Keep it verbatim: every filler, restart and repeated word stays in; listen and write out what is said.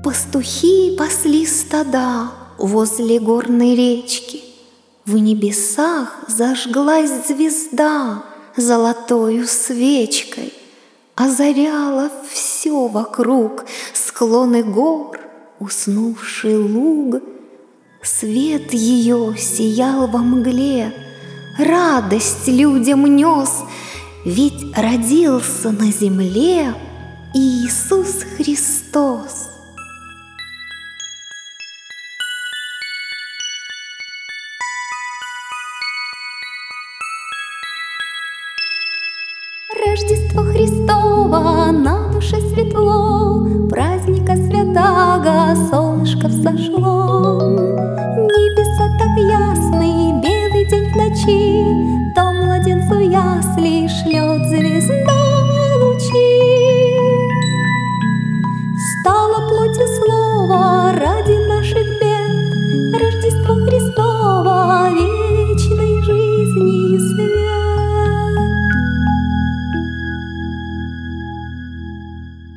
Пастухи пасли стада возле горной речки. В небесах зажглась звезда золотою свечкой, озаряла все вокруг, склоны гор, уснувший луг. Свет ее сиял во мгле, радость людям нес, ведь родился на земле Иисус Христос. Рождество Христово, на душе светло, праздника святаго солнышко взошло. Небеса так ясны, белый день в ночи, то младенцу ясли